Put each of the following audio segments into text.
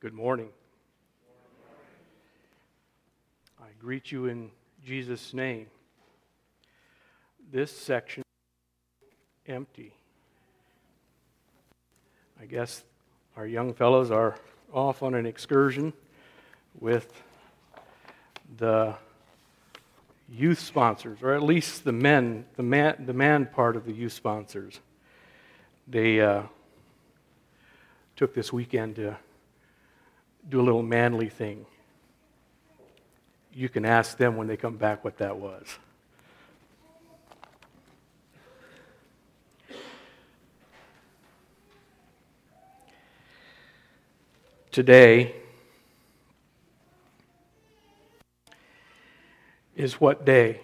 Good morning. I greet you in Jesus' name. This section is empty. I guess our young fellows are off on an excursion with the youth sponsors, or at least the man part of the youth sponsors. They took this weekend to do a little manly thing. You can ask them when they come back what that was. Today is what day?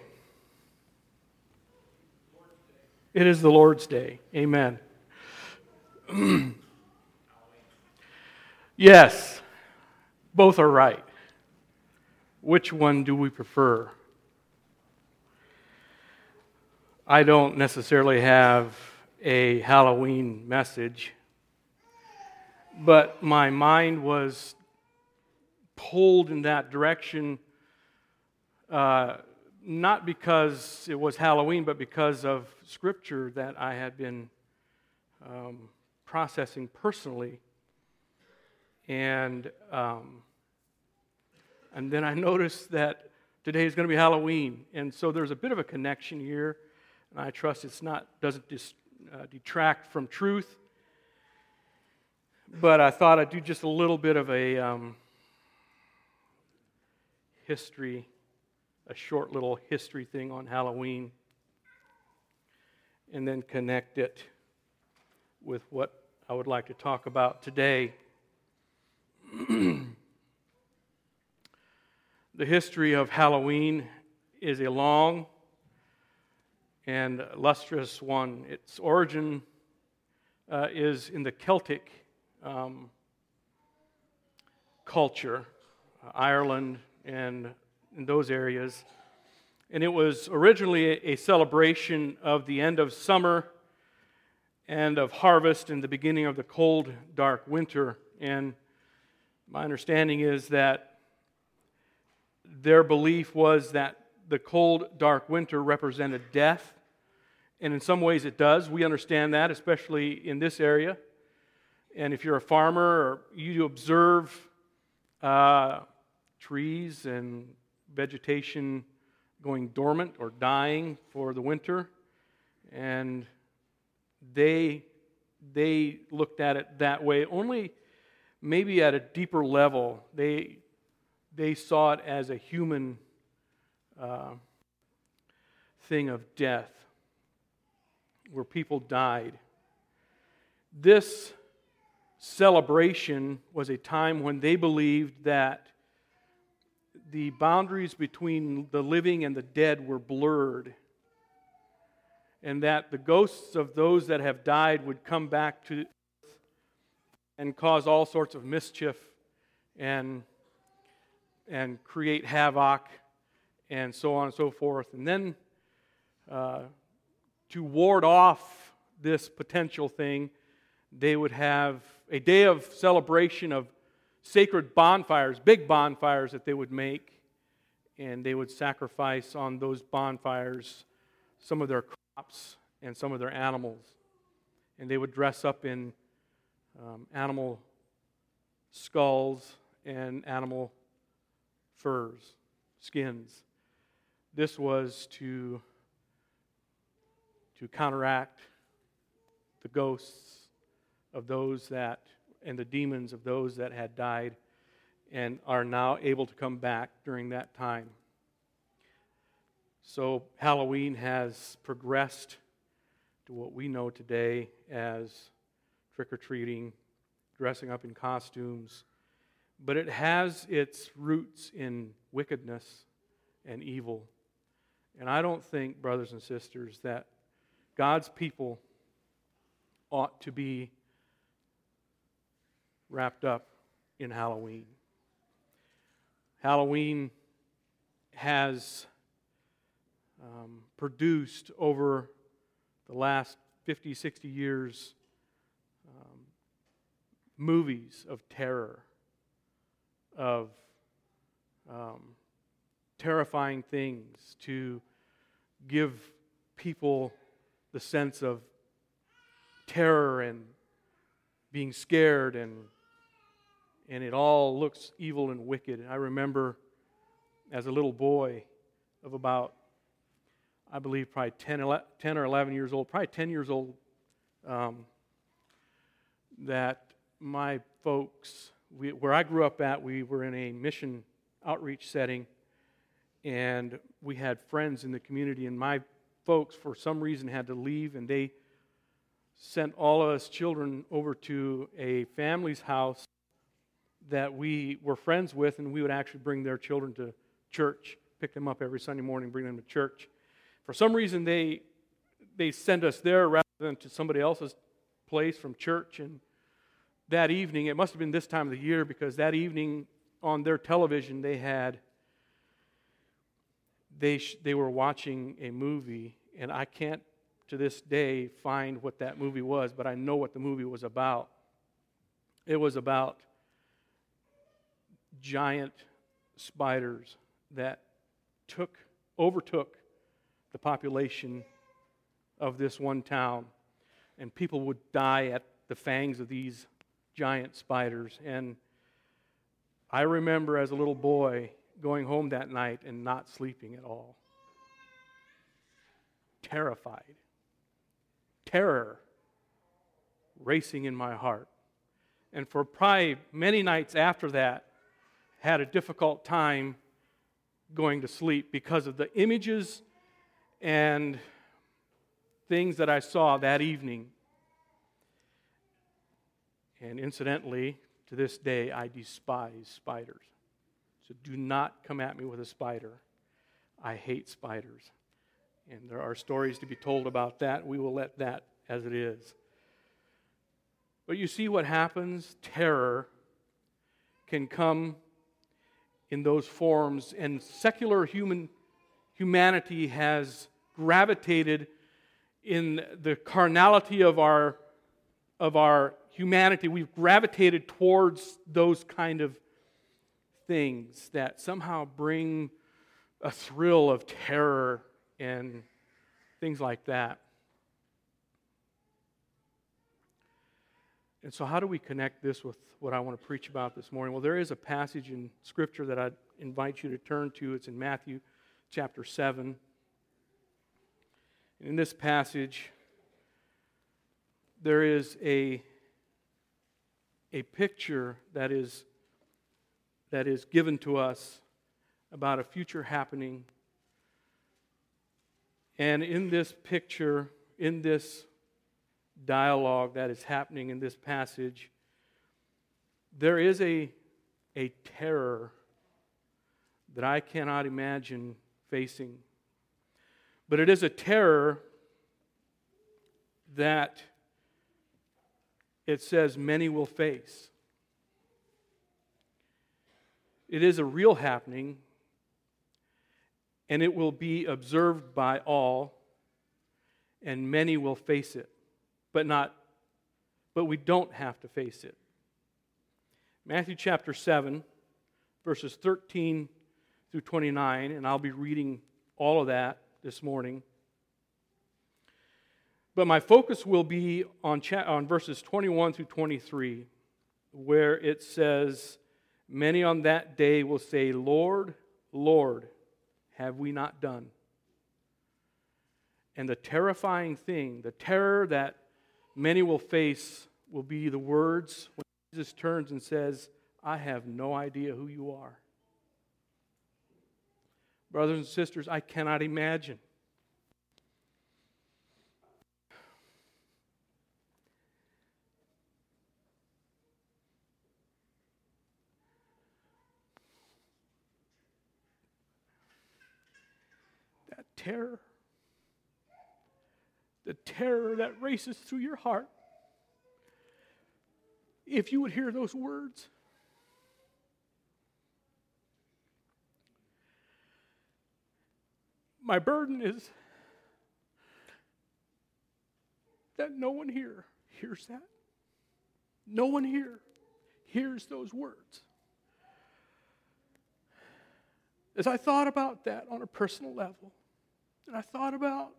It is the Lord's Day. Amen. Yes, both are right. Which one do we prefer? I don't necessarily have a Halloween message, but my mind was pulled in that direction, not because it was Halloween, but because of Scripture that I had been processing personally. And then I noticed that today is going to be Halloween, and so there's a bit of a connection here, and I trust doesn't detract from truth. But I thought I'd do just a little bit of a short little history thing on Halloween, and then connect it with what I would like to talk about today. The history of Halloween is a long and lustrous one. Its origin is in the Celtic culture, Ireland and in those areas. And it was originally a celebration of the end of summer and of harvest and the beginning of the cold, dark winter. And my understanding is that their belief was that the cold, dark winter represented death. And in some ways it does. We understand that, especially in this area. And if you're a farmer or you observe trees and vegetation going dormant or dying for the winter, and they looked at it that way, only maybe at a deeper level. They saw it as a human thing of death, where people died. This celebration was a time when they believed that the boundaries between the living and the dead were blurred, and that the ghosts of those that have died would come back to earth and cause all sorts of mischief and create havoc and so on and so forth. And then to ward off this potential thing, they would have a day of celebration of sacred bonfires, big bonfires that they would make, and they would sacrifice on those bonfires some of their crops and some of their animals. And they would dress up in animal skulls and animal furs, skins. This was to counteract the ghosts of those that, and the demons of those that had died and are now able to come back during that time. So Halloween has progressed to what we know today as trick-or-treating, dressing up in costumes, but it has its roots in wickedness and evil. And I don't think, brothers and sisters, that God's people ought to be wrapped up in Halloween. Halloween has produced over the last 50, 60 years movies of terror of terrifying things to give people the sense of terror and being scared, and it all looks evil and wicked. I remember as a little boy of about, I believe, probably 10 or 11 years old, probably 10 years old, that my folks, where I grew up at, we were in a mission outreach setting, and we had friends in the community, and my folks, for some reason, had to leave, and they sent all of us children over to a family's house that we were friends with, and we would actually bring their children to church, pick them up every Sunday morning, bring them to church. For some reason, they sent us there rather than to somebody else's place from church. And that evening, it must have been this time of the year, because that evening on their television they were watching a movie, and I can't to this day find what that movie was, but I know what the movie was about. It was about giant spiders that overtook the population of this one town, and people would die at the fangs of these giant spiders. And I remember as a little boy going home that night and not sleeping at all. Terrified. Terror racing in my heart. And for probably many nights after that, had a difficult time going to sleep because of the images and things that I saw that evening. And incidentally, to this day, I despise spiders. So do not come at me with a spider. I hate spiders. And there are stories to be told about that. We will let that as it is. But you see what happens? Terror can come in those forms, and secular humanity has gravitated in the carnality of our humanity. We've gravitated towards those kind of things that somehow bring a thrill of terror and things like that. And so how do we connect this with what I want to preach about this morning? Well, there is a passage in Scripture that I'd invite you to turn to. It's in Matthew chapter 7. In this passage, there is a picture that is given to us about a future happening. And in this picture, in this dialogue that is happening in this passage, there is a terror that I cannot imagine facing. But it is a terror that it says many will face. It is a real happening, and it will be observed by all, and many will face it. But we don't have to face it. Matthew chapter 7, verses 13 through 29, and I'll be reading all of that this morning. But my focus will be on verses 21 through 23, where it says, "Many on that day will say, 'Lord, Lord, have we not done?' And the terrifying thing, the terror that many will face, will be the words when Jesus turns and says, 'I have no idea who you are.' Brothers and sisters, I cannot imagine. That terror, the terror that races through your heart. If you would hear those words, my burden is that no one here hears that. No one here hears those words. As I thought about that on a personal level, and I thought about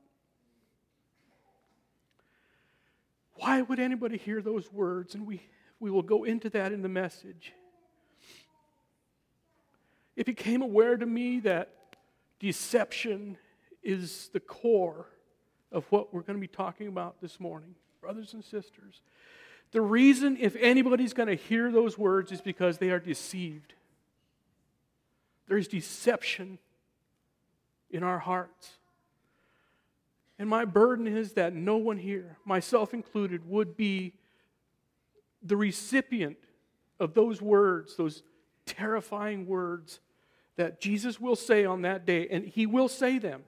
why would anybody hear those words, and we will go into that in the message. It became aware to me that deception is the core of what we're going to be talking about this morning, brothers and sisters. The reason, if anybody's going to hear those words, is because they are deceived. There's deception in our hearts. And my burden is that no one here, myself included, would be the recipient of those words, those terrifying words that Jesus will say on that day, and He will say them.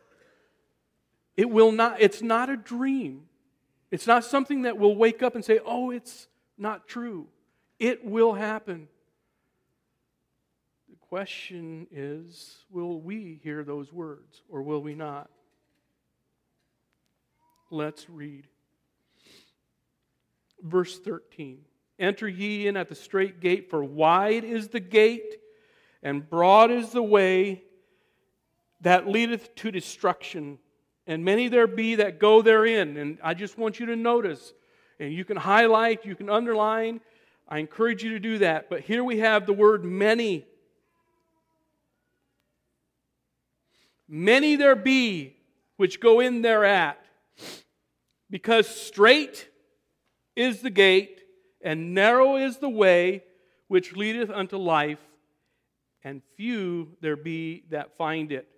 It's not a dream. It's not something that we'll wake up and say, oh, it's not true. It will happen. The question is, will we hear those words or will we not? Let's read. Verse 13. Enter ye in at the strait gate, for wide is the gate, and broad is the way that leadeth to destruction, and many there be that go therein. And I just want you to notice, and you can highlight, you can underline. I encourage you to do that. But here we have the word many. Many there be which go in thereat, because strait is the gate, and narrow is the way which leadeth unto life, and few there be that find it.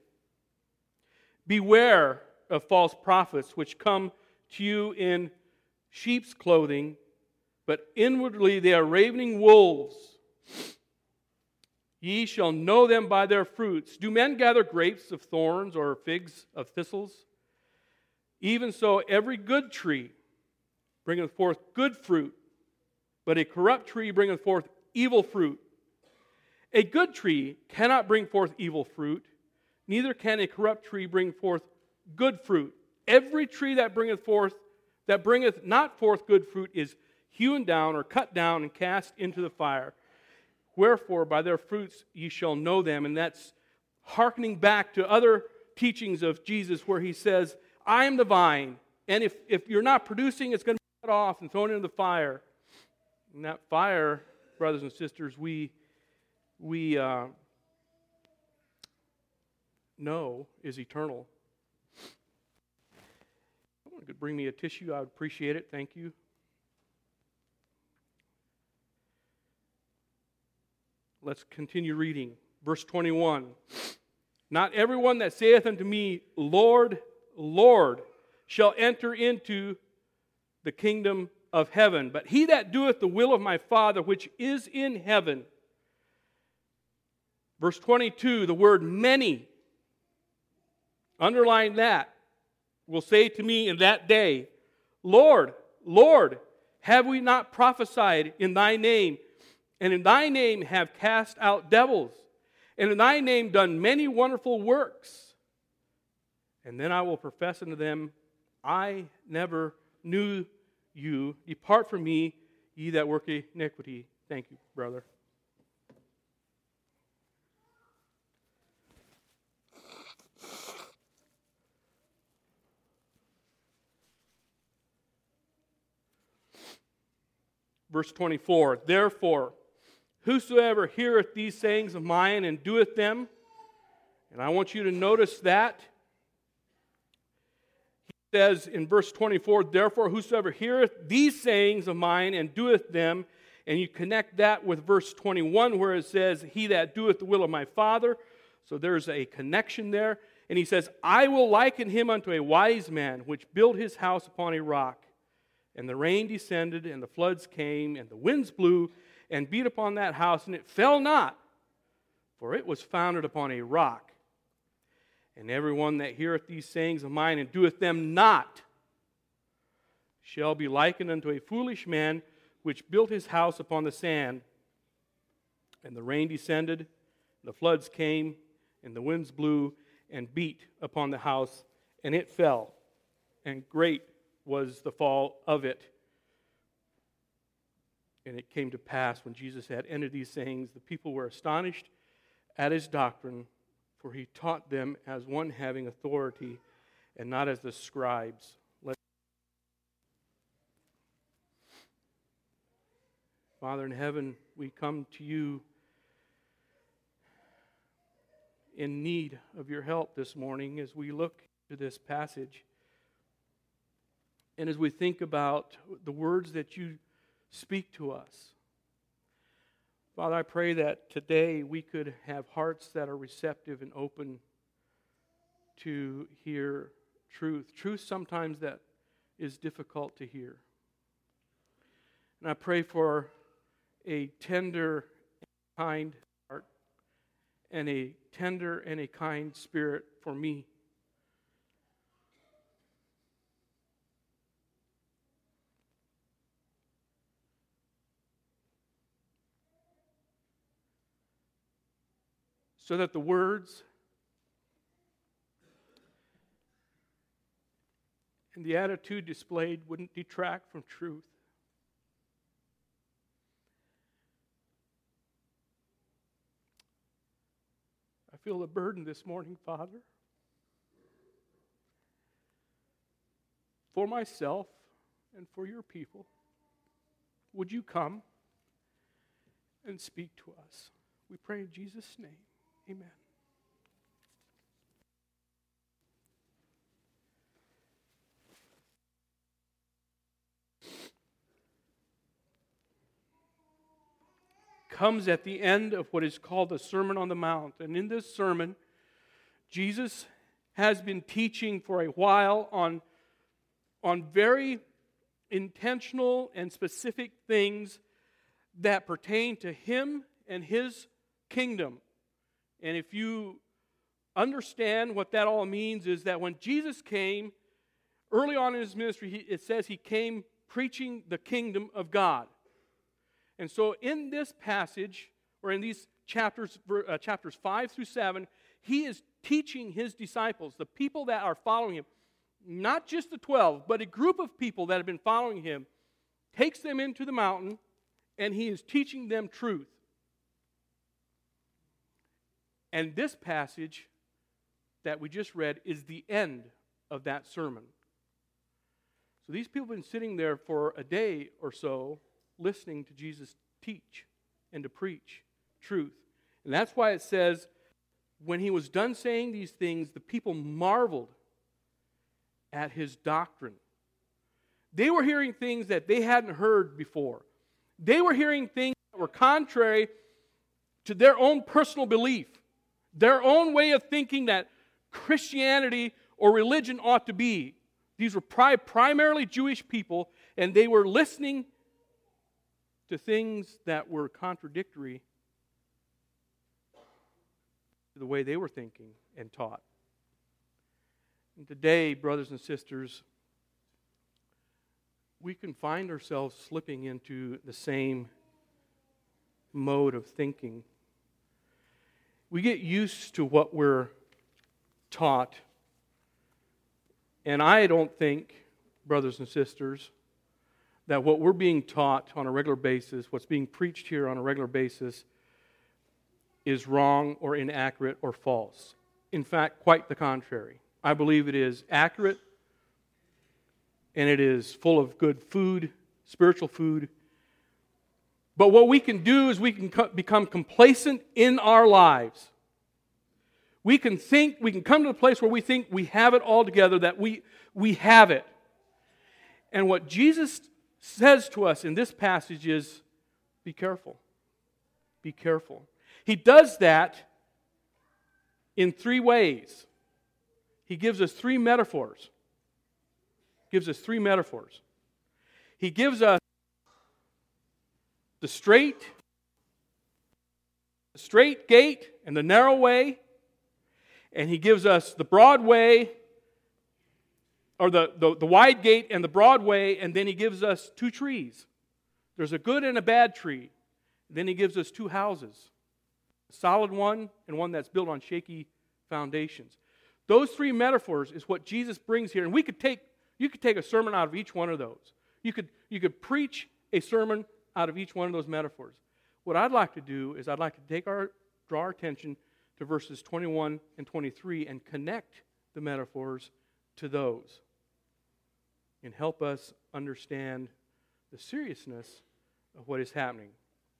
Beware of false prophets, which come to you in sheep's clothing, but inwardly they are ravening wolves. Ye shall know them by their fruits. Do men gather grapes of thorns or figs of thistles? Even so, every good tree bringeth forth good fruit, but a corrupt tree bringeth forth evil fruit. A good tree cannot bring forth evil fruit, neither can a corrupt tree bring forth good fruit. Every tree that bringeth not forth good fruit is hewn down or cut down and cast into the fire. Wherefore, by their fruits ye shall know them. And that's hearkening back to other teachings of Jesus where He says, I am the vine, and if you're not producing, it's going to be cut off and thrown into the fire. And that fire, brothers and sisters, we know is eternal. If someone could bring me a tissue, I would appreciate it. Thank you. Let's continue reading. Verse 21. Not everyone that saith unto me, Lord, Lord, shall enter into the kingdom of heaven, but he that doeth the will of my Father which is in heaven. Verse 22, the word many, underline that, will say to me in that day, Lord, Lord, have we not prophesied in thy name, and in thy name have cast out devils, and in thy name done many wonderful works? And then I will profess unto them, I never knew you. Depart from me, ye that work iniquity. Thank you, brother. Verse 24, therefore, whosoever heareth these sayings of mine and doeth them, and I want you to notice that, he says in verse 24, therefore, whosoever heareth these sayings of mine and doeth them, and you connect that with verse 21 where it says, he that doeth the will of my Father, so there's a connection there, and he says, I will liken him unto a wise man, which built his house upon a rock. And the rain descended, and the floods came, and the winds blew, and beat upon that house, and it fell not, for it was founded upon a rock. And everyone that heareth these sayings of mine and doeth them not shall be likened unto a foolish man, which built his house upon the sand. And the rain descended, and the floods came, and the winds blew, and beat upon the house, and it fell, and great was the fall of it. And it came to pass when Jesus had ended these sayings, the people were astonished at his doctrine, for he taught them as one having authority and not as the scribes. Father in heaven, we come to you in need of your help this morning as we look to this passage. And as we think about the words that you speak to us. Father, I pray that today we could have hearts that are receptive and open to hear truth. Truth sometimes that is difficult to hear. And I pray for a tender, kind heart and a tender and a kind spirit for me. So that the words and the attitude displayed wouldn't detract from truth. I feel the burden this morning, Father, for myself and for your people. Would you come and speak to us? We pray in Jesus' name. Amen. Comes at the end of what is called the Sermon on the Mount. And in this sermon, Jesus has been teaching for a while on very intentional and specific things that pertain to Him and His kingdom. And if you understand what that all means, is that when Jesus came, early on in His ministry, it says He came preaching the kingdom of God. And so in this passage, or in these chapters 5 through 7, He is teaching His disciples, the people that are following Him, not just the 12, but a group of people that have been following Him, takes them into the mountain, and He is teaching them truth. And this passage that we just read is the end of that sermon. So these people have been sitting there for a day or so, listening to Jesus teach and to preach truth. And that's why it says, when He was done saying these things, the people marveled at His doctrine. They were hearing things that they hadn't heard before. They were hearing things that were contrary to their own personal belief, their own way of thinking that Christianity or religion ought to be. These were primarily Jewish people, and they were listening to things that were contradictory to the way they were thinking and taught. And today, brothers and sisters, we can find ourselves slipping into the same mode of thinking. We get used to what we're taught, and I don't think, brothers and sisters, that what we're being taught on a regular basis, what's being preached here on a regular basis, is wrong or inaccurate or false. In fact, quite the contrary. I believe it is accurate, and it is full of good food, spiritual food. But what we can do is we can become complacent in our lives. We can come to the place where we think we have it all together, that we have it. And what Jesus says to us in this passage is, be careful. Be careful. He does that in three ways. He gives us three metaphors. He gives us the straight gate and the narrow way, and He gives us the broad way, or the wide gate and the broad way, and then He gives us two trees. There's a good and a bad tree. Then He gives us two houses, a solid one and one that's built on shaky foundations. Those three metaphors is what Jesus brings here, and you could take a sermon out of each one of those. You could preach a sermon out of each one of those metaphors. What I'd like to do is I'd like to draw our attention to verses 21 and 23 and connect the metaphors to those and help us understand the seriousness of what is happening.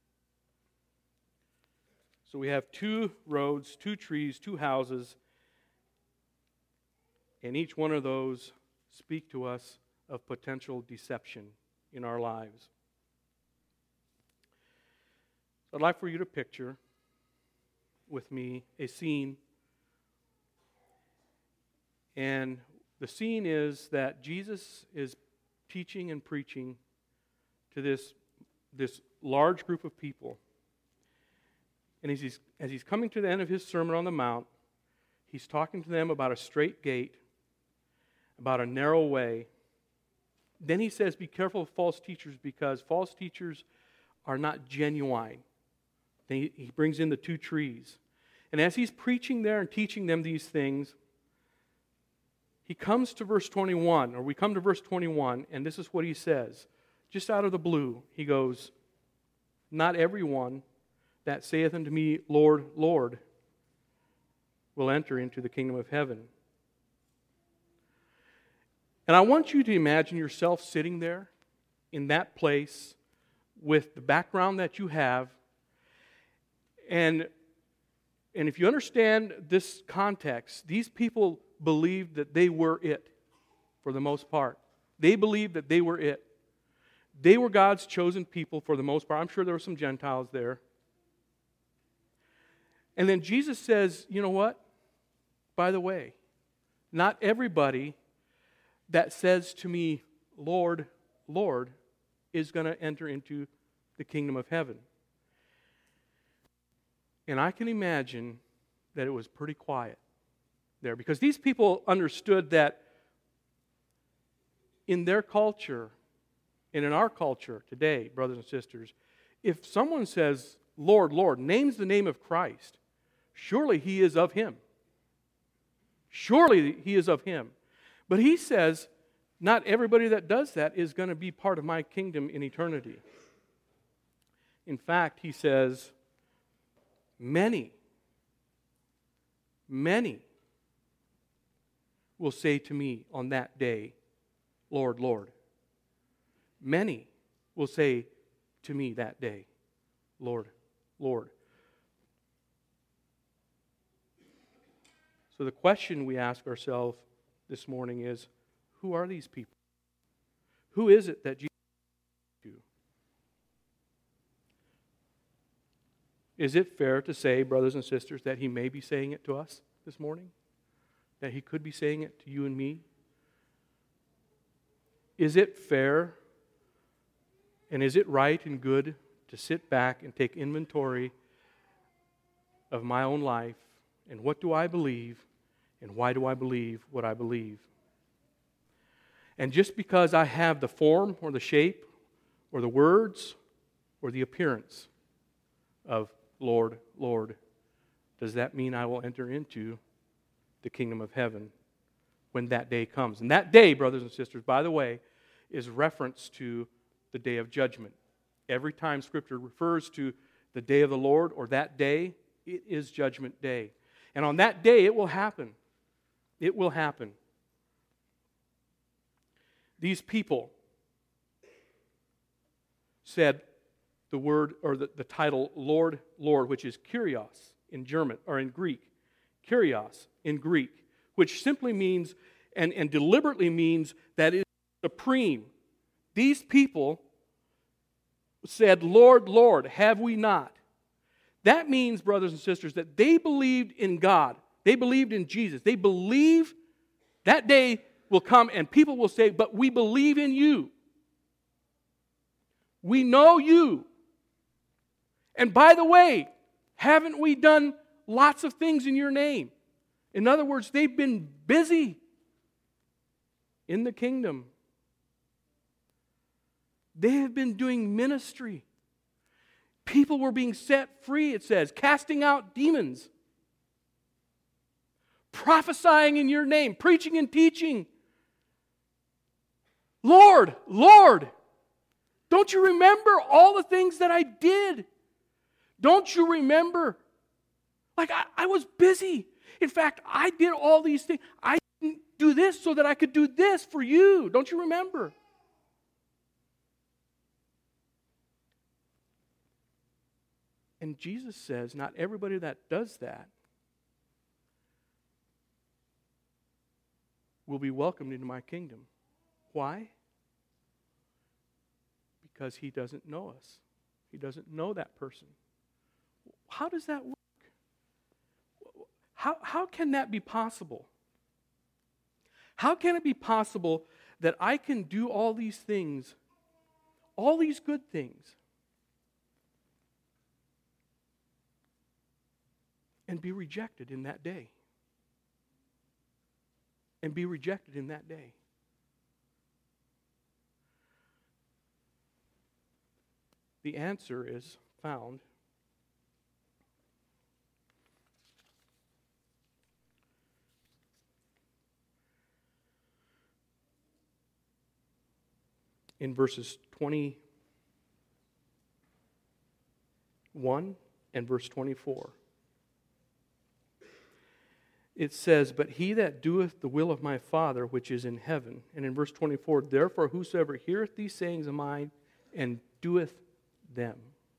So we have 2 roads, 2 trees, 2 houses, and each one of those speak to us of potential deception in our lives. So I'd like for you to picture with me a scene. And the scene is that Jesus is teaching and preaching to this large group of people. And as he's coming to the end of his Sermon on the Mount, he's talking to them about a straight gate, about a narrow way. Then he says, be careful of false teachers, because false teachers are not genuine. Then he brings in the 2 trees. And as he's preaching there and teaching them these things, he comes to verse 21, or we come to verse 21, and this is what he says. Just out of the blue, he goes, not everyone that saith unto me, Lord, Lord, will enter into the kingdom of heaven. And I want you to imagine yourself sitting there in that place with the background that you have. And if you understand this context, these people believed that they were it for the most part. They believed that they were it. They were God's chosen people for the most part. I'm sure there were some Gentiles there. And then Jesus says, you know what? By the way, not everybody that says to me, Lord, Lord, is going to enter into the kingdom of heaven. And I can imagine that it was pretty quiet there, because these people understood that in their culture, and in our culture today, brothers and sisters, if someone says, Lord, Lord, names the name of Christ, surely he is of him. Surely he is of him. But he says, not everybody that does that is going to be part of my kingdom in eternity. In fact, he says, many will say to me on that day, Lord, Lord. Many will say to me that day, Lord, Lord. So the question we ask ourselves this morning is, who are these people? Who is it that Jesus to? Is it fair to say, brothers and sisters, that he may be saying it to us this morning? That he could be saying it to you and me? Is it fair and is it right and good to sit back and take inventory of my own life and what do I believe and why do I believe what I believe? And just because I have the form or the shape or the words or the appearance of Lord, Lord, does that mean I will enter into the kingdom of heaven when that day comes? And that day, brothers and sisters, by the way, is reference to the day of judgment. Every time Scripture refers to the day of the Lord or that day, it is judgment day. And on that day, it will happen. It will happen. These people said the word or the title Lord, Lord, which is Kyrios in German or in Greek. Kyrios in Greek, which simply means and deliberately means that it is supreme. These people said, Lord, Lord, have we not? That means, brothers and sisters, that they believed in God. They believed in Jesus. They believe that day will come and people will say, but we believe in you. We know you. And by the way, haven't we done lots of things in your name? In other words, they've been busy in the kingdom. They have been doing ministry. People were being set free, it says, casting out demons, prophesying in your name, preaching and teaching. Lord, Lord, don't you remember all the things that I did? Don't you remember? Like, I was busy. In fact, I did all these things. I didn't do this so that I could do this for you. Don't you remember? And Jesus says, not everybody that does that will be welcomed into my kingdom. Why? Because he doesn't know us. He doesn't know that person. How does that work? How can that be possible? How can it be possible that I can do all these things, all these good things, and be rejected in that day? And be rejected in that day. The answer is found in verses 21 and verse 24. It says, but he that doeth the will of my Father which is in heaven. And in verse 24, therefore whosoever heareth these sayings of mine and doeth them.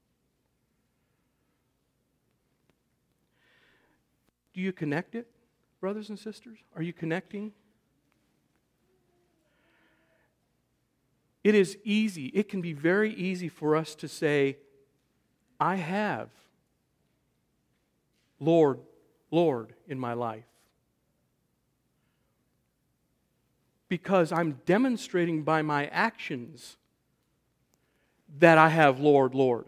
Do you connect it, brothers and sisters? Are you connecting? It is easy. It can be very easy for us to say, I have Lord, Lord in my life. Because I'm demonstrating by my actions that I have Lord, Lord.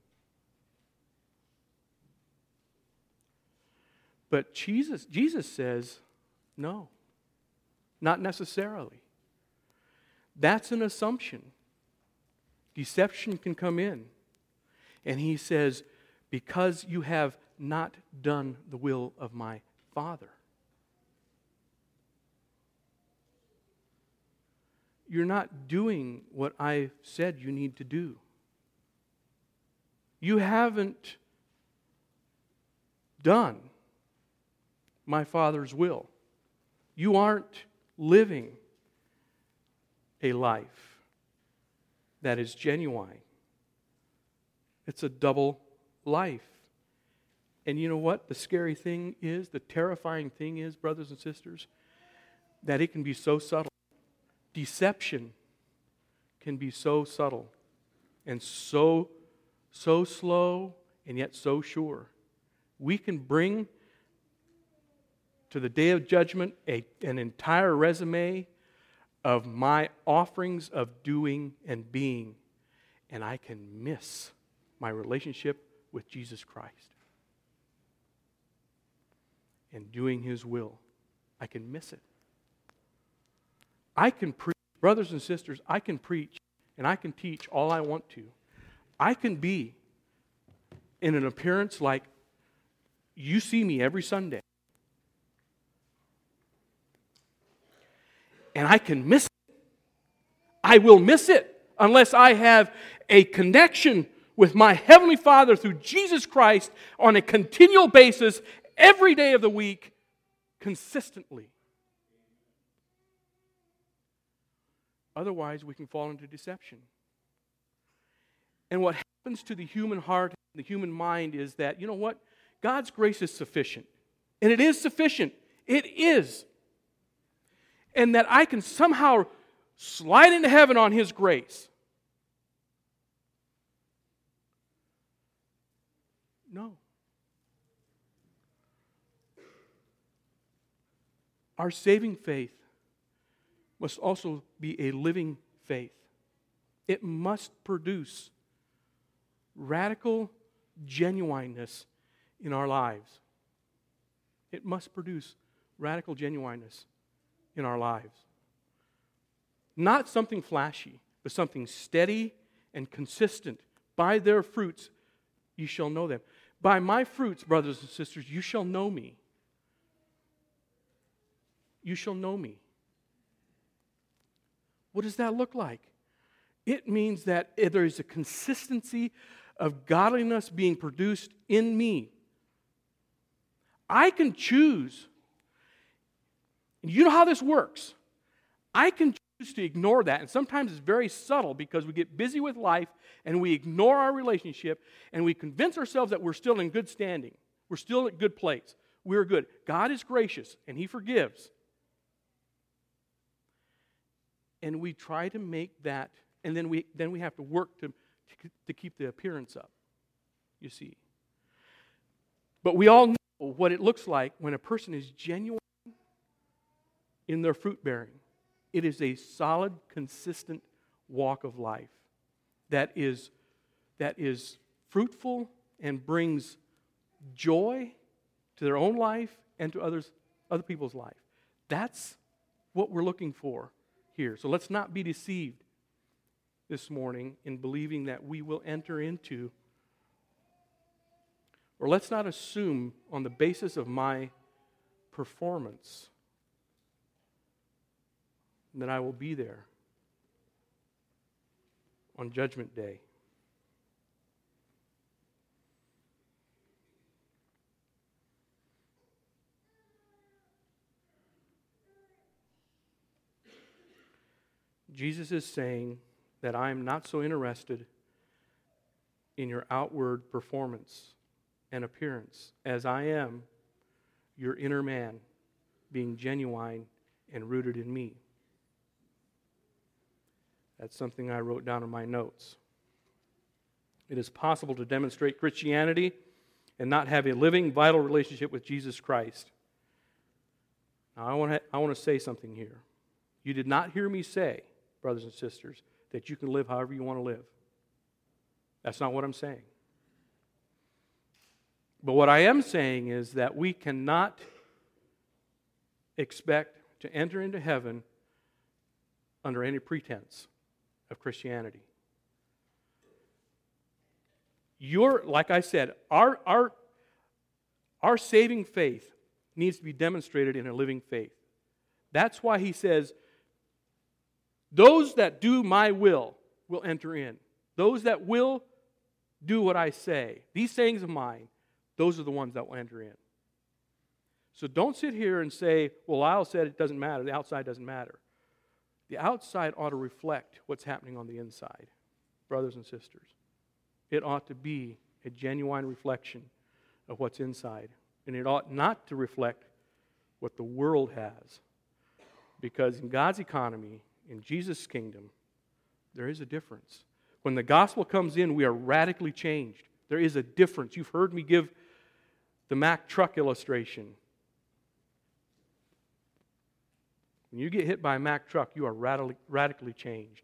But Jesus says, no, not necessarily. That's an assumption. Deception can come in. And he says, because you have not done the will of my Father. You're not doing what I said you need to do. You haven't done my Father's will. You aren't living a life that is genuine. It's a double life. And you know what? The scary thing is, the terrifying thing is, brothers and sisters, that it can be so subtle. Deception can be so subtle and so slow and yet so sure. We can bring to the day of judgment an entire resume of my offerings of doing and being, and I can miss my relationship with Jesus Christ and doing His will. I can miss it. I can preach, brothers and sisters, I can preach and I can teach all I want to. I can be in an appearance like you see me every Sunday. And I can miss it. I will miss it unless I have a connection with my Heavenly Father through Jesus Christ on a continual basis, every day of the week, consistently. Otherwise, we can fall into deception. And what happens to the human heart, the human mind, is that, you know what? God's grace is sufficient. And it is sufficient. It is. And that I can somehow slide into heaven on His grace. No. Our saving faith must also be a living faith. It must produce radical genuineness in our lives. It must produce radical genuineness in our lives. Not something flashy, but something steady and consistent. By their fruits you shall know them. By my fruits, brothers and sisters, you shall know me. You shall know me. What does that look like? It means that there is a consistency of godliness being produced in me. I can choose. And you know how this works. I can choose to ignore that. And sometimes it's very subtle because we get busy with life and we ignore our relationship and we convince ourselves that we're still in good standing. We're still at a good place. We're good. God is gracious and He forgives. And we try to make that, and then we have to work to keep the appearance up, you see. But we all know what it looks like when a person is genuine in their fruit bearing. It is a solid, consistent walk of life that is fruitful and brings joy to their own life and to other people's life. That's what we're looking for here. So let's not be deceived this morning in believing that we will enter into, or let's not assume on the basis of my performance that I will be there on Judgment Day. Jesus is saying that I am not so interested in your outward performance and appearance as I am your inner man being genuine and rooted in me. That's something I wrote down in my notes. It is possible to demonstrate Christianity and not have a living, vital relationship with Jesus Christ. Now, I want to say something here. You did not hear me say, brothers and sisters, that you can live however you want to live. That's not what I'm saying. But what I am saying is that we cannot expect to enter into heaven under any pretense of Christianity. Like I said, our saving faith needs to be demonstrated in a living faith. That's why he says, those that do my will enter in. Those that will do what I say, these sayings of mine, those are the ones that will enter in. So don't sit here and say, well, Lyle said it doesn't matter, the outside doesn't matter. The outside ought to reflect what's happening on the inside, brothers and sisters. It ought to be a genuine reflection of what's inside. And it ought not to reflect what the world has. Because in God's economy, in Jesus' kingdom, there is a difference. When the gospel comes in, we are radically changed. There is a difference. You've heard me give the Mack truck illustration. When you get hit by a Mack truck, you are radically changed.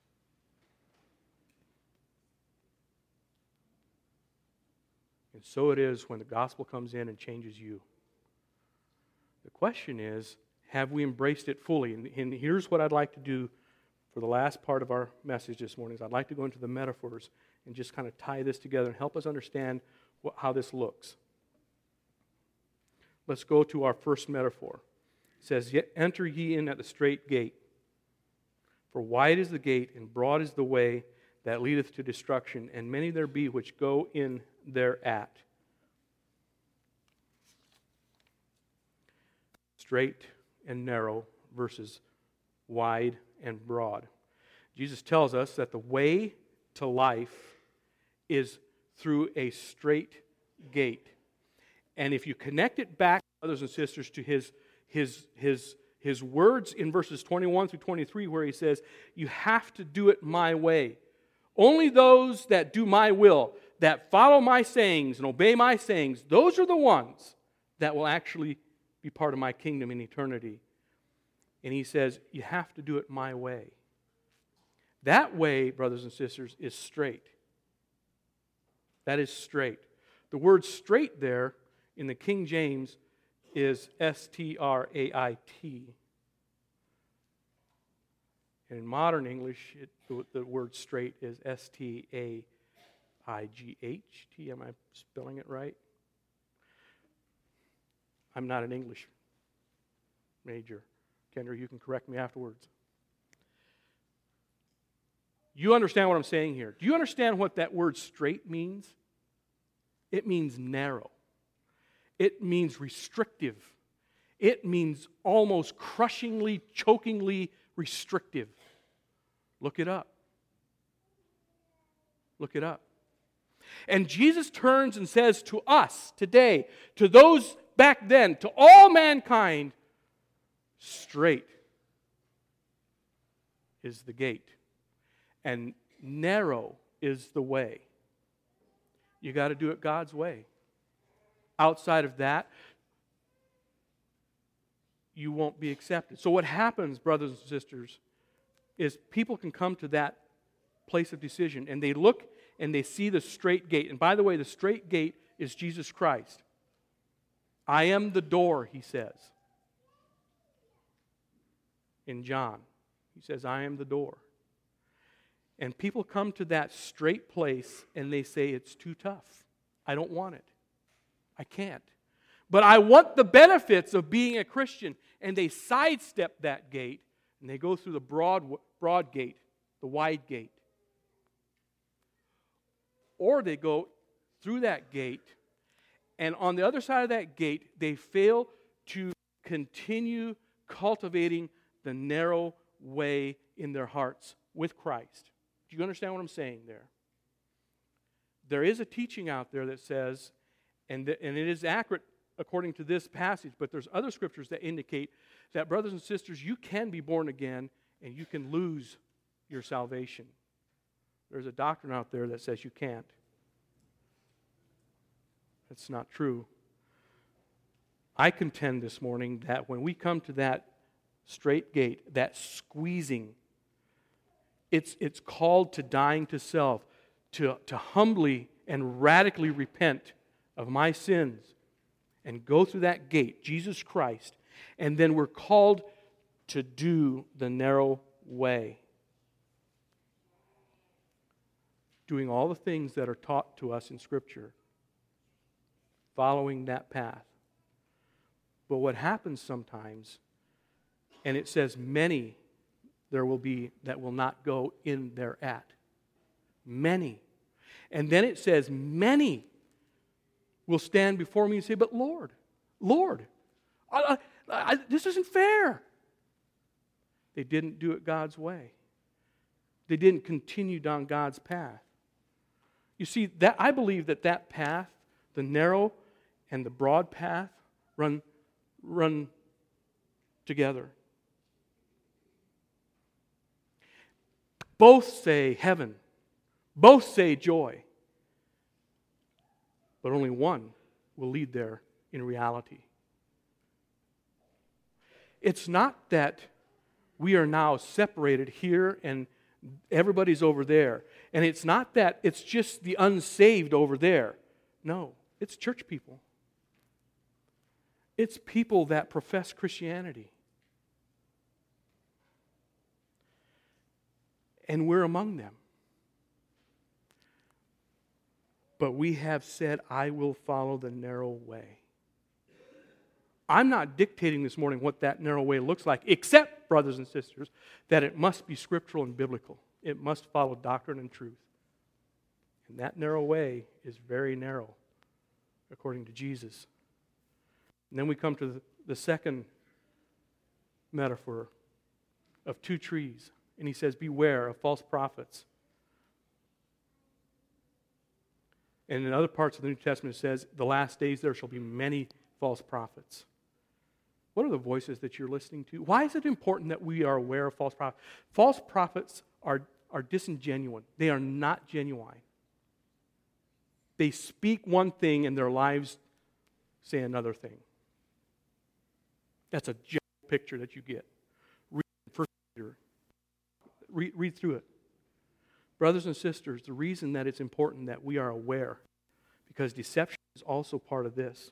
And so it is when the gospel comes in and changes you. The question is, have we embraced it fully? And here's what I'd like to do for the last part of our message this morning. I'd like to go into the metaphors and just kind of tie this together and help us understand how this looks. Let's go to our first metaphor. It says, enter ye in at the strait gate. For wide is the gate, and broad is the way that leadeth to destruction, and many there be which go in thereat. Straight and narrow versus wide and broad. Jesus tells us that the way to life is through a straight gate. And if you connect it back, brothers and sisters, to his words in verses 21 through 23, where he says, you have to do it my way. Only those that do my will, that follow my sayings and obey my sayings, those are the ones that will actually be part of my kingdom in eternity. And he says, you have to do it my way. That way, brothers and sisters, is straight. That is straight. The word straight there in the King James is S-T-R-A-I-T. And in modern English, the word straight is S-T-A-I-G-H-T. Am I spelling it right? I'm not an English major. Kendra, you can correct me afterwards. You understand what I'm saying here. Do you understand what that word straight means? It means narrow. It means restrictive. It means almost crushingly, chokingly restrictive. Look it up. Look it up. And Jesus turns and says to us today, to those back then, to all mankind, straight is the gate, and narrow is the way. You got to do it God's way. Outside of that, you won't be accepted. So what happens, brothers and sisters, is people can come to that place of decision, and they look and they see the straight gate. And by the way, the straight gate is Jesus Christ. I am the door, he says. In John, he says, I am the door. And people come to that straight place and they say, it's too tough. I don't want it. I can't. But I want the benefits of being a Christian. And they sidestep that gate and they go through the broad gate, the wide gate. Or they go through that gate, and on the other side of that gate, they fail to continue cultivating the narrow way in their hearts with Christ. Do you understand what I'm saying there? There is a teaching out there that says, and it is accurate according to this passage, but there's other scriptures that indicate that, brothers and sisters, you can be born again and you can lose your salvation. There's a doctrine out there that says you can't. That's not true. I contend this morning that when we come to that straight gate, that squeezing, it's called to dying to self, to humbly and radically repent of my sins and go through that gate, Jesus Christ, and then we're called to do the narrow way. Doing all the things that are taught to us in Scripture, following that path. But what happens sometimes, and it says many there will be that will not go in thereat. Many. And then it says many will stand before me and say, but Lord, this isn't fair. They didn't do it God's way. They didn't continue down God's path. You see, that I believe that path, the narrow and the broad path, run together. Both say heaven. Both say joy. But only one will lead there in reality. It's not that we are now separated here and everybody's over there. And it's not that it's just the unsaved over there. No, it's church people. It's people that profess Christianity. And we're among them. But we have said, I will follow the narrow way. I'm not dictating this morning what that narrow way looks like, except, brothers and sisters, that it must be scriptural and biblical. It must follow doctrine and truth. And that narrow way is very narrow, according to Jesus. And then we come to the second metaphor of two trees. And he says, beware of false prophets. And in other parts of the New Testament it says, the last days there shall be many false prophets. What are the voices that you're listening to? Why is it important that we are aware of false prophets? False prophets are disingenuine. They are not genuine. They speak one thing and their lives say another thing. That's a general picture that you get. Read through it. Brothers and sisters, the reason that it's important that we are aware, because deception is also part of this.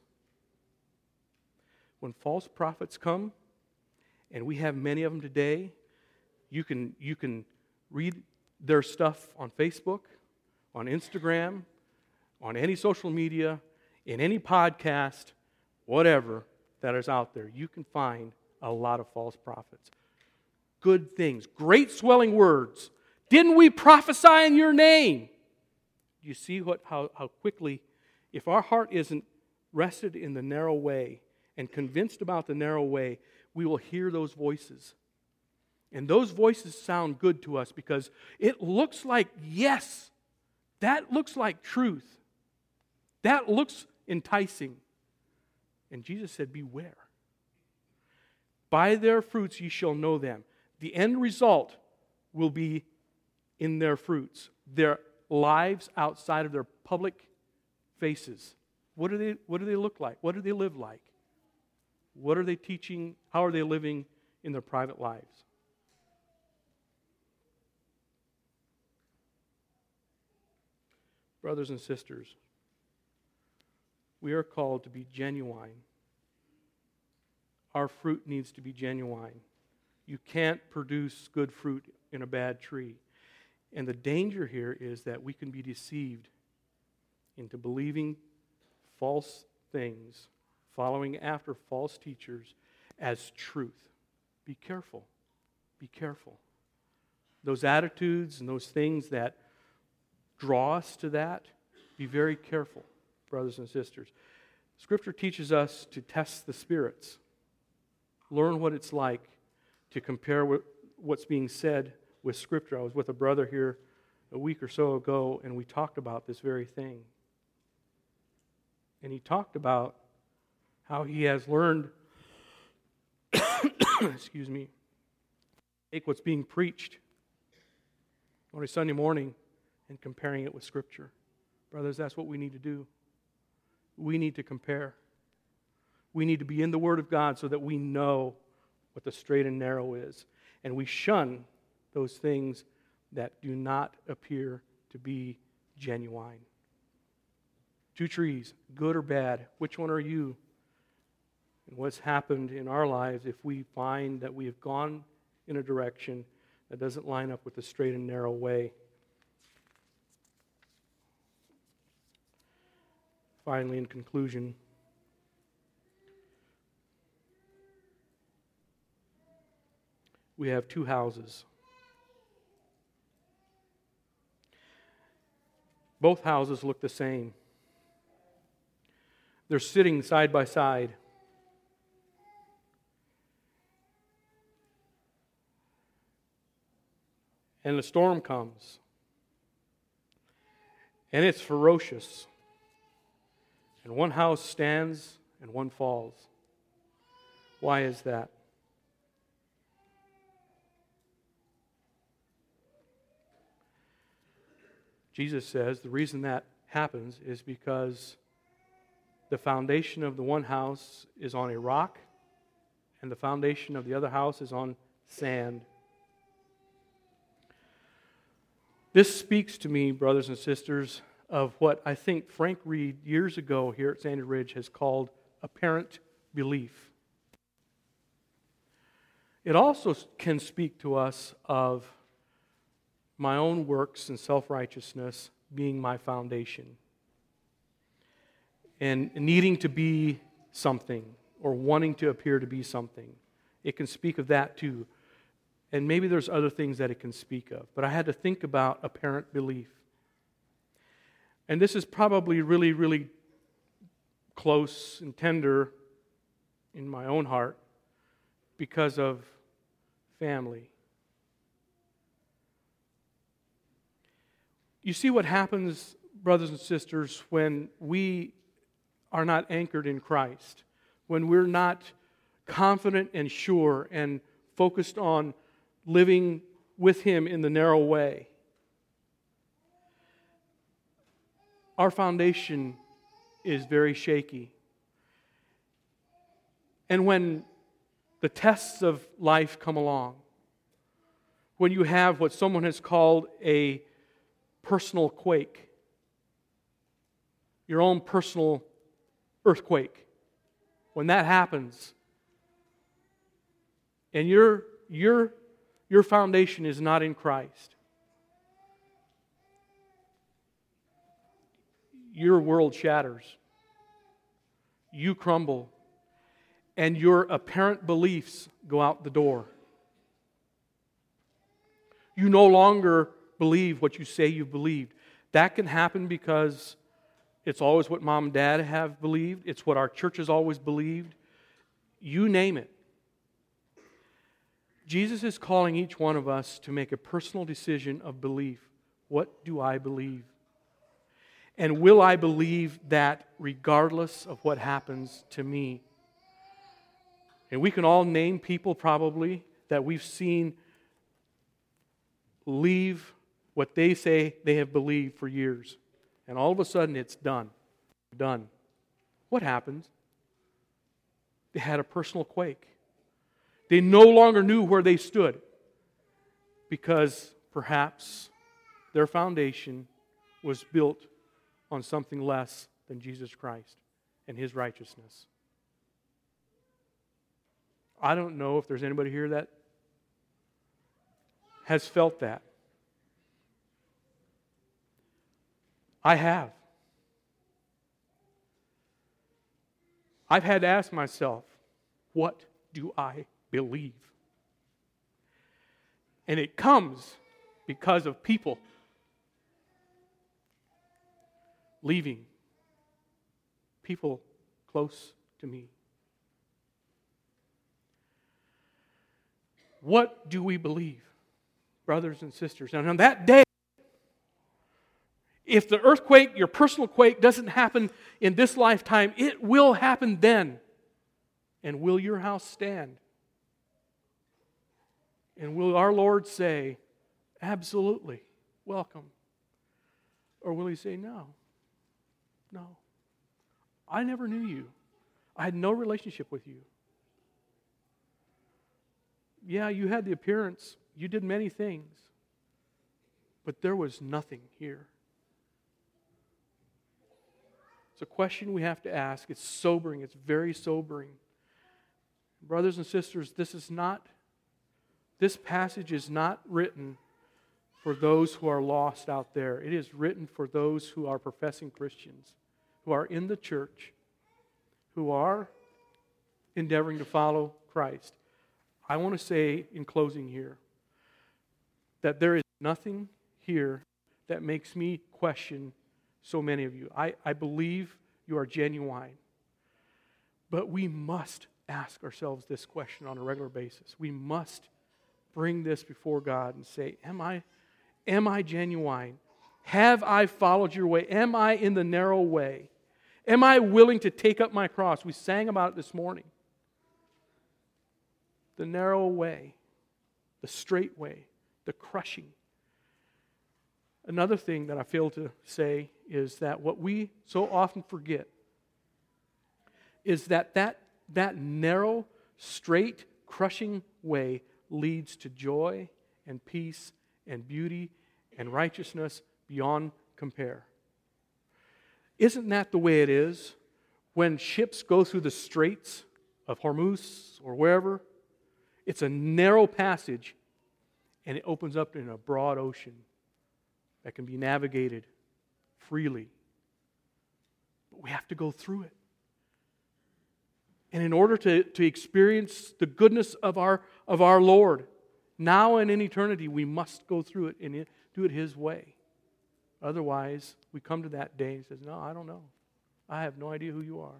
When false prophets come, and we have many of them today, you can read their stuff on Facebook, on Instagram, on any social media, in any podcast, whatever that is out there. You can find a lot of false prophets. Good things, great swelling words. Didn't we prophesy in your name? Do you see how quickly, if our heart isn't rested in the narrow way and convinced about the narrow way, we will hear those voices. And those voices sound good to us because it looks like, yes, that looks like truth. That looks enticing. And Jesus said, beware. By their fruits ye shall know them. The end result will be in their fruits, their lives outside of their public faces. What do they look like? What do they live like? What are they teaching? How are they living in their private lives? Brothers and sisters, we are called to be genuine. Our fruit needs to be genuine. You can't produce good fruit in a bad tree. And the danger here is that we can be deceived into believing false things, following after false teachers as truth. Be careful. Be careful. Those attitudes and those things that draw us to that, be very careful, brothers and sisters. Scripture teaches us to test the spirits. Learn what it's like to compare what's being said with Scripture. I was with a brother here a week or so ago, and we talked about this very thing. And he talked about how he has learned, excuse me, take what's being preached on a Sunday morning and comparing it with Scripture. Brothers, that's what we need to do. We need to compare. We need to be in the Word of God so that we know what the straight and narrow is. And we shun those things that do not appear to be genuine. Two trees, good or bad, which one are you? And what's happened in our lives if we find that we have gone in a direction that doesn't line up with the straight and narrow way? Finally, in conclusion, we have two houses. Both houses look the same. They're sitting side by side. And the storm comes. And it's ferocious. And one house stands and one falls. Why is that? Jesus says the reason that happens is because the foundation of the one house is on a rock and the foundation of the other house is on sand. This speaks to me, brothers and sisters, of what I think Frank Reed years ago here at Sandy Ridge has called apparent belief. It also can speak to us of my own works and self-righteousness being my foundation and needing to be something or wanting to appear to be something. It can speak of that too. And maybe there's other things that it can speak of. But I had to think about apparent belief. And this is probably really, really close and tender in my own heart because of family. You see what happens, brothers and sisters, when we are not anchored in Christ, when we're not confident and sure and focused on living with Him in the narrow way. Our foundation is very shaky. And when the tests of life come along, when you have what someone has called a personal quake, your own personal earthquake, when that happens, and your foundation is not in Christ, your world shatters. You crumble. And your apparent beliefs go out the door. You no longer believe what you say you believed. That can happen because It's always what mom and dad have believed. It's what our church has always believed. You name it. Jesus is calling each one of us to make a personal decision of belief. What do I believe? And will I believe that regardless of what happens to me? And we can all name people probably that we've seen leave what they say they have believed for years. And all of a sudden it's done. Done. What happens? They had a personal quake. They no longer knew where they stood because perhaps their foundation was built on something less than Jesus Christ and His righteousness. I don't know if there's anybody here that has felt that. I have. I've had to ask myself, what do I believe? And it comes because of people leaving, people close to me. What do we believe, brothers and sisters? And on that day, if the earthquake, your personal quake, doesn't happen in this lifetime, it will happen then. And will your house stand? And will our Lord say, absolutely, welcome? Or will He say, no, I never knew you. I had no relationship with you. Yeah, you had the appearance, you did many things, but there was nothing here. It's a question we have to ask. It's sobering. It's very sobering. Brothers and sisters, this passage is not written for those who are lost out there. It is written for those who are professing Christians, who are in the church, who are endeavoring to follow Christ. I want to say in closing here that there is nothing here that makes me question so many of you. I believe you are genuine. But we must ask ourselves this question on a regular basis. We must bring this before God and say, am I genuine? Have I followed your way? Am I in the narrow way? Am I willing to take up my cross? We sang about it this morning. The narrow way, the straight way, the crushing. Another thing that I failed to say is that what we so often forget is that narrow, straight, crushing way leads to joy and peace and beauty and righteousness beyond compare. Isn't that the way it is when ships go through the straits of Hormuz or wherever? It's a narrow passage and it opens up in a broad ocean that can be navigated freely. But we have to go through it. And in order to experience the goodness of our Lord, now and in eternity, we must go through it and do it His way. Otherwise, we come to that day and He says, no, I don't know. I have no idea who you are.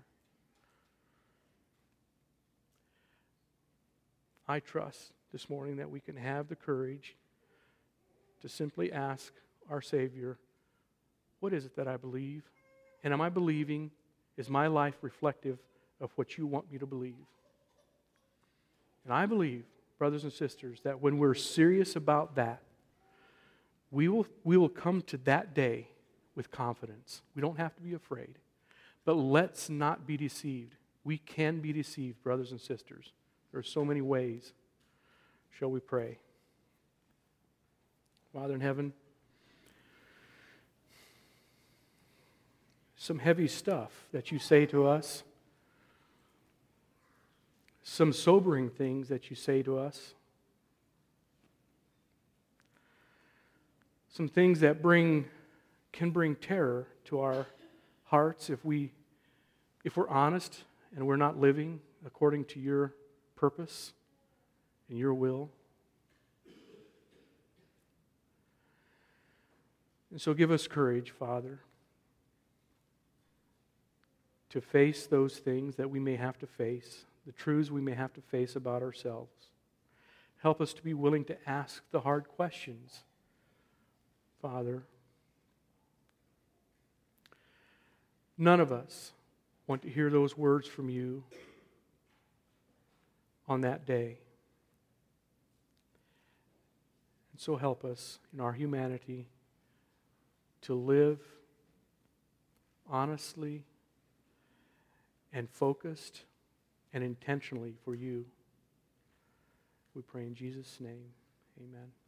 I trust this morning that we can have the courage to simply ask our Savior, what is it that I believe? And am I believing? Is my life reflective of what you want me to believe? And I believe, brothers and sisters, that when we're serious about that, we will come to that day with confidence. We don't have to be afraid. But let's not be deceived. We can be deceived, brothers and sisters. There are so many ways. Shall we pray? Father in heaven, some heavy stuff that you say to us, some sobering things that you say to us, some things that can bring terror to our hearts if we're honest and we're not living according to your purpose and your will. And so give us courage, Father. to face those things that we may have to face, the truths we may have to face about ourselves. Help us to be willing to ask the hard questions, Father. None of us want to hear those words from you on that day. And so help us in our humanity to live honestly and focused and intentionally for you. We pray in Jesus' name. Amen.